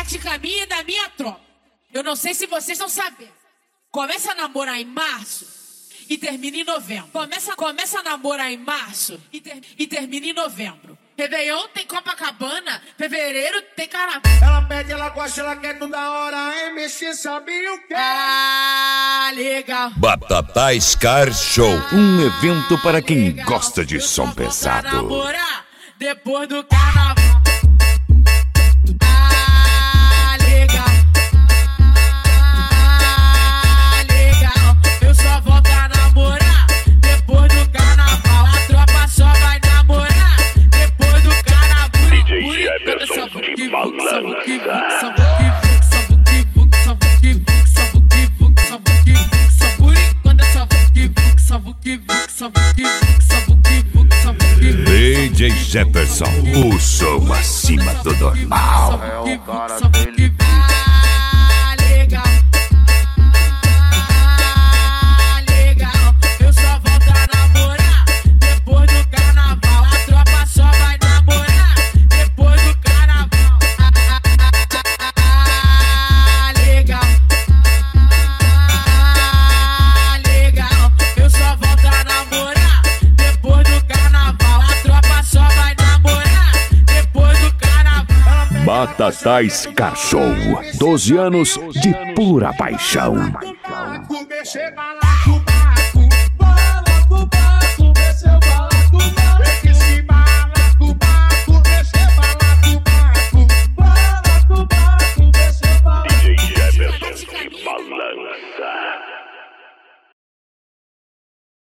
tática minha e da minha tropa. Eu não sei se vocês estão sabendo. Começa a namorar em março e termina em novembro. Começa a namorar em março e termina em novembro. Réveillon tem Copacabana, fevereiro tem carnaval. Ela pede, ela gosta, ela quer tudo da hora. MC sabe o que? Ah, legal. Batatais Car Show, um evento para quem gosta de som pesado. Namorar depois do carnaval. DJ Jefferson, o som acima do normal. É o cara dele. Eu só volto a namorar depois do carnaval. A tropa só vai namorar depois do carnaval. Legal. Legal. Eu só volto a namorar depois do carnaval. A tropa só vai namorar depois do carnaval. Batatais Car Show, 12 anos de pura paixão. Chega lá.